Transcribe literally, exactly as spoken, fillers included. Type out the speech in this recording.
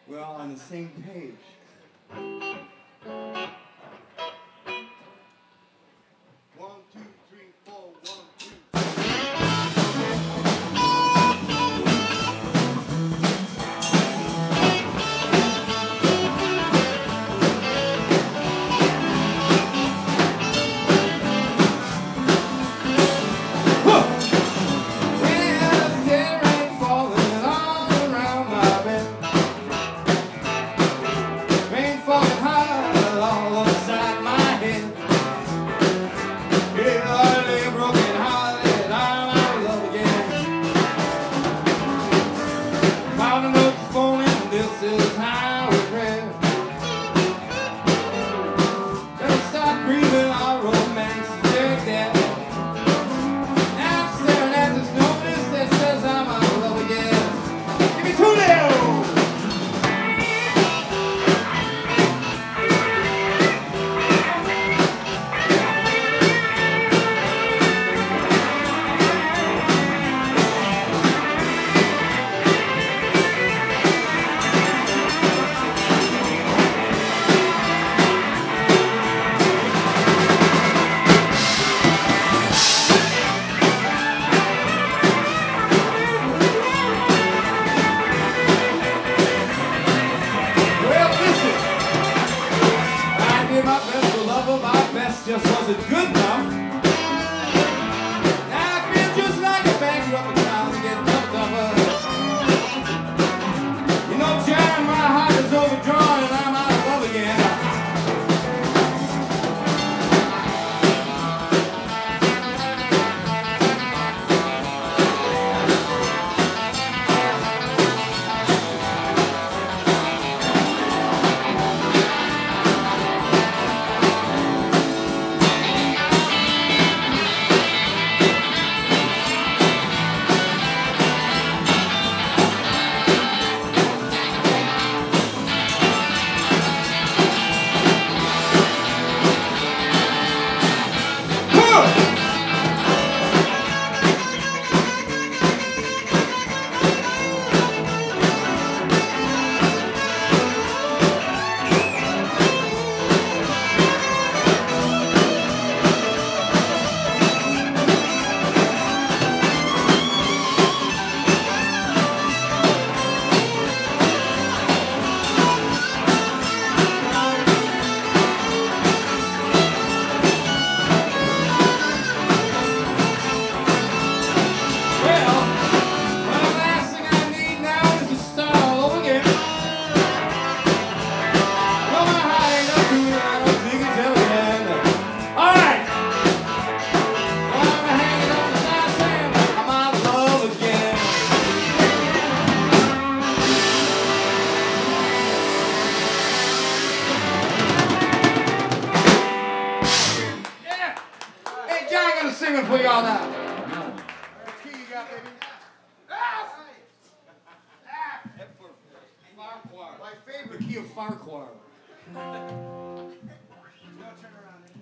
we're all on the same page. One, two, three, four, one, two. Just wasn't good enough. Now I feel just like a bankrupt child to get dumped over. You know, John, my heart is overdrawn and I'm out of love again. Singing for y'all now. What key you got, baby? F! F for Farquhar. My favorite key of Farquhar. No, turn around.